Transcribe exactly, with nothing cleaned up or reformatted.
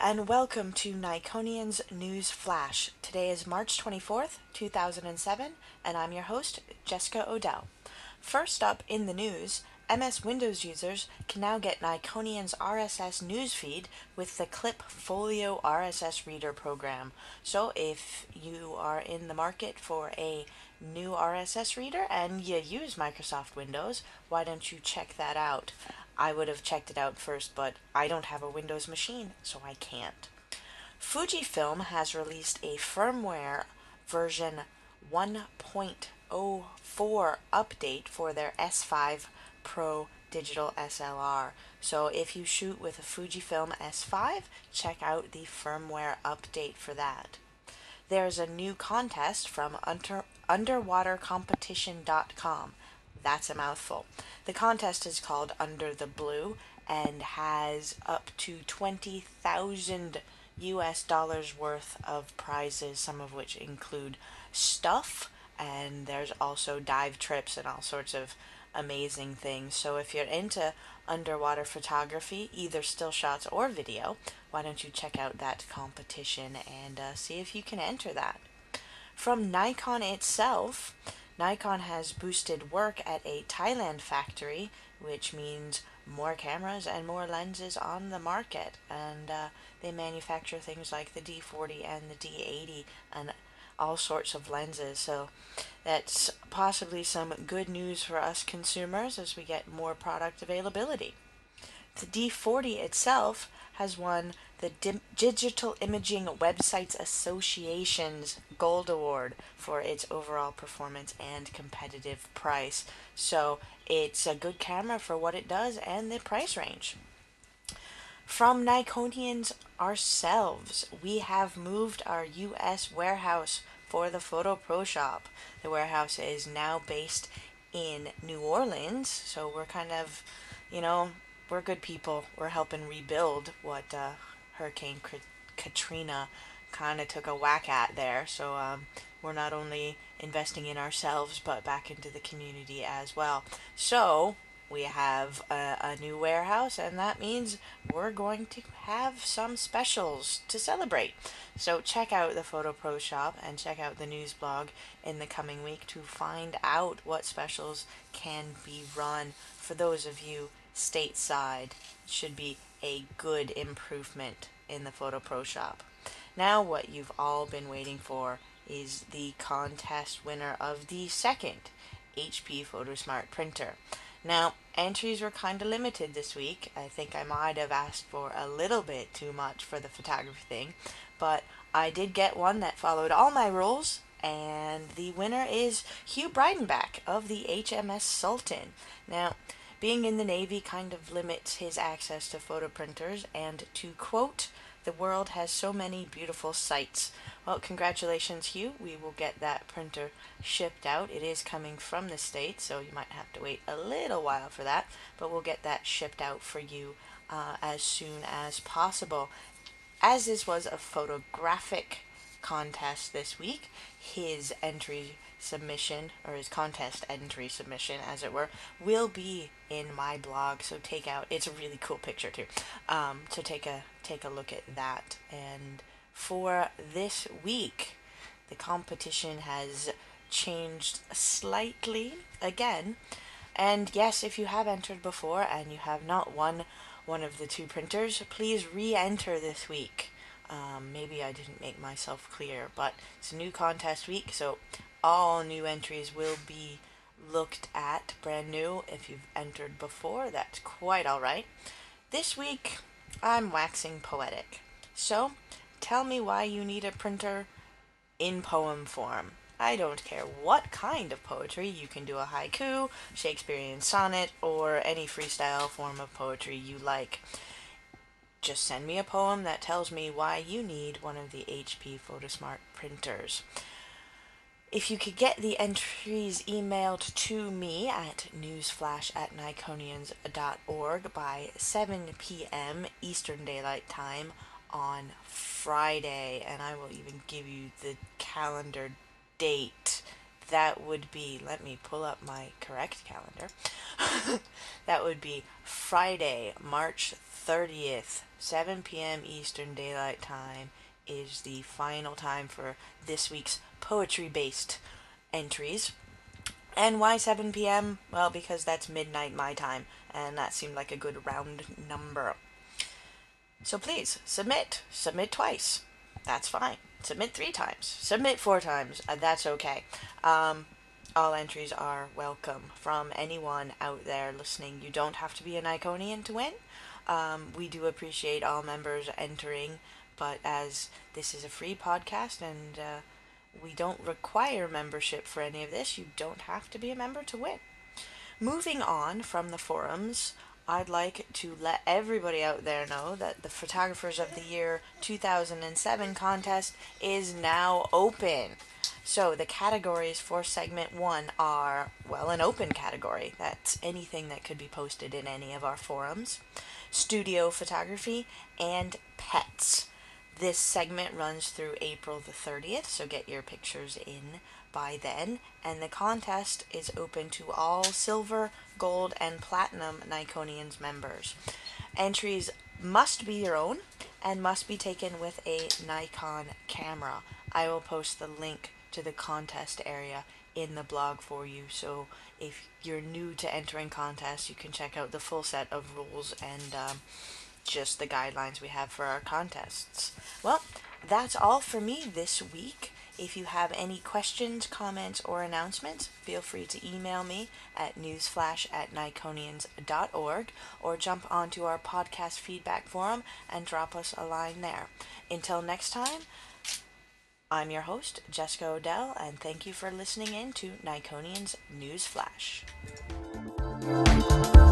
and welcome to Nikonian's News Flash. Today is March twenty-fourth, two thousand seven, and I'm your host, Jessica Odell. First up in the news, M S Windows users can now get Nikonian's R S S newsfeed with the Clip Folio R S S Reader program. So if you are in the market for a new R S S reader and you use Microsoft Windows, why don't you check that out? I would have checked it out first, but I don't have a Windows machine, so I can't. Fujifilm has released a firmware version one point oh four update for their S five Pro digital S L R. So if you shoot with a Fujifilm S five, check out the firmware update for that. There's a new contest from under, underwater competition dot com. That's a mouthful. The contest is called Under the Blue and has up to twenty thousand U S dollars worth of prizes, some of which include stuff, and there's also dive trips and all sorts of amazing things. So if you're into underwater photography, either still shots or video, why don't you check out that competition and uh, see if you can enter that. From Nikon itself, Nikon has boosted work at a Thailand factory, which means more cameras and more lenses on the market. And uh, they manufacture things like the D forty and the D eighty and all sorts of lenses. So that's possibly some good news for us consumers as we get more product availability. The D forty itself has won the Di- Digital Imaging Websites Association's Gold Award for its overall performance and competitive price. So it's a good camera for what it does and the price range. From Nikonians ourselves, we have moved our U S warehouse for the Photo Pro Shop. The warehouse is now based in New Orleans, so we're kind of, you know, we're good people. We're helping rebuild what uh, Hurricane Katrina kind of took a whack at there. So um, we're not only investing in ourselves, but back into the community as well. So we have a, a new warehouse, and that means we're going to have some specials to celebrate. So check out the Photo Pro Shop and check out the news blog in the coming week to find out what specials can be run for those of you stateside. It should be a good improvement in the Photo Pro Shop. Now what you've all been waiting for is the contest winner of the second H P PhotoSmart printer. Now, entries were kind of limited this week. I think I might have asked for a little bit too much for the photography thing, but I did get one that followed all my rules, and the winner is Hugh Breidenbach of the H M S Sultan. Now, being in the Navy kind of limits his access to photo printers, and to quote, "The world has so many beautiful sights." Well, congratulations, Hugh. We will get that printer shipped out. It is coming from the States, so you might have to wait a little while for that, but we'll get that shipped out for you uh, as soon as possible. As this was a photographic contest this week, his entry submission, or his contest entry submission, as it were, will be in my blog. So take out, it's a really cool picture too. Um, so take a take a look at that. And for this week, the competition has changed slightly again. And yes, if you have entered before and you have not won one of the two printers, please re-enter this week. Um, maybe I didn't make myself clear, but it's a new contest week, so all new entries will be looked at brand new. If you've entered before, that's quite alright. This week, I'm waxing poetic. So, tell me why you need a printer in poem form. I don't care what kind of poetry. You can do a haiku, Shakespearean sonnet, or any freestyle form of poetry you like. Just send me a poem that tells me why you need one of the H P PhotoSmart printers. If you could get the entries emailed to me at newsflash at nikonians dot org by seven p.m. Eastern Daylight Time on Friday, and I will even give you the calendar date that would be, let me pull up my correct calendar. That would be Friday, March thirtieth, seven p.m. Eastern Daylight Time is the final time for this week's poetry-based entries. And why seven p.m.? Well, because that's midnight my time, and that seemed like a good round number. So please, submit. Submit twice. That's fine. Submit three times. Submit four times. Uh, that's okay. Um, all entries are welcome from anyone out there listening. You don't have to be an Iconian to win. Um, we do appreciate all members entering, but as this is a free podcast and uh, we don't require membership for any of this, you don't have to be a member to win. Moving on from the forums, I'd like to let everybody out there know that the Photographers of the Year two thousand seven contest is now open. So the categories for segment one are, well, an open category. That's anything that could be posted in any of our forums, studio photography, and pets. This segment runs through April the thirtieth, so get your pictures in by then, and the contest is open to all silver, gold, and platinum Nikonians members. Entries must be your own and must be taken with a Nikon camera. I will post the link to the contest area in the blog for you, so if you're new to entering contests, you can check out the full set of rules and um, just the guidelines we have for our contests. Well, that's all for me this week. If you have any questions, comments, or announcements, feel free to email me at newsflash at nikonians dot org or jump onto our podcast feedback forum and drop us a line there. Until next time, I'm your host, Jessica Odell, and thank you for listening in to Nikonians News Flash.